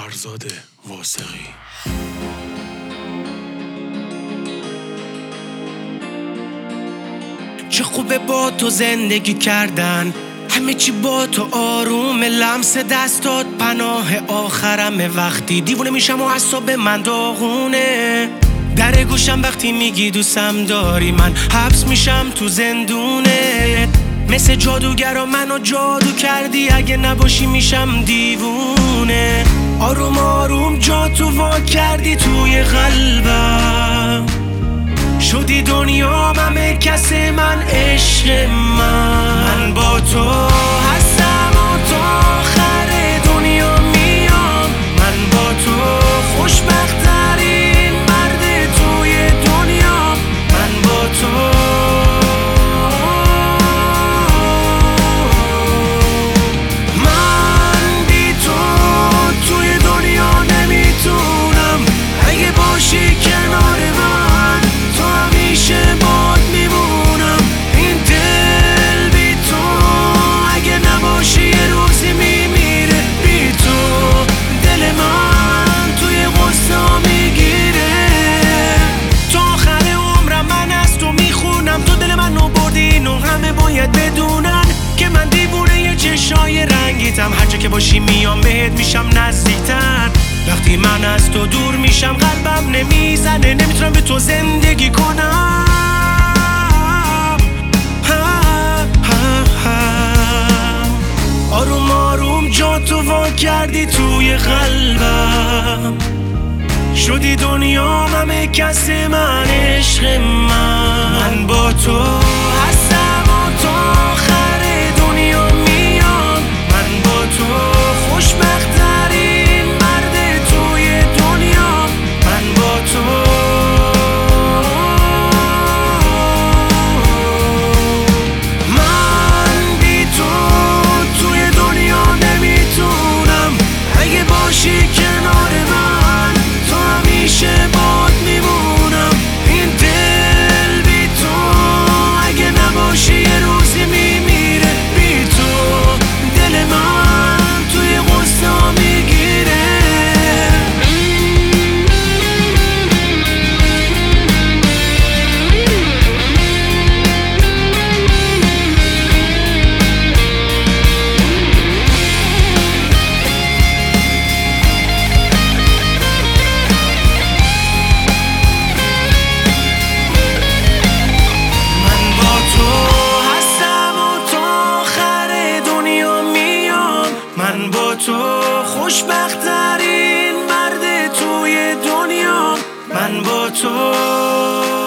فرزاد واثقی. چه خوبه با تو زندگی کردن، همه چی با تو آروم، لمس دستات پناه آخرم. وقتی دیوونه میشم و اعصاب من داغونه، در گوشم وقتی میگی دوستم داری، من حبس میشم تو زندونه. مثل جادوگرا منو جادو کردی، اگه نباشی میشم دیوونه. آروم آروم جا تو وا کردی توی قلبم، شدی دنیام، همه کس من، عشق من با تو هستم و تا آخر دنیا میام. من با تو خوشبخت‌ترین مرد توی دنیا. من با تو من بی تو توی دنیا نمیتونم، اگه باشی کنار من تو همیشه باد میمونم. این دل بی تو اگه نباشی یه روزی میمیره. بی تو دل من توی غصه میگیره. تا آخر عمرم من از تو میخونم، تو دل منو بردی، اینو همه باید بدونن که من دیوونه یه چشای رنگیتم. هرچه که باشی میام بهت میشم نزدیکتر، وقتی من از تو دور میشم قلبم نمیزنه، نمیتونم به تو زندگی کنم. آروم آروم جا تو وا کردی توی قلبم، شدی دنیام، همه کس من، عشق من با تو هستم و تا آخر دنیا میام. من با تو خوشبخت‌ترین مرد توی دنیا. من با تو من بی تو توی دنیا نمیتونم، اگه باشی کنار من تو همیشه باد میمونم. این دل بی تو اگه نباشی یه روزی میمیره. بی تو دل من توی غصه میگیره. من با تو خوشبخت‌ترین مرد توی دنیا. من با تو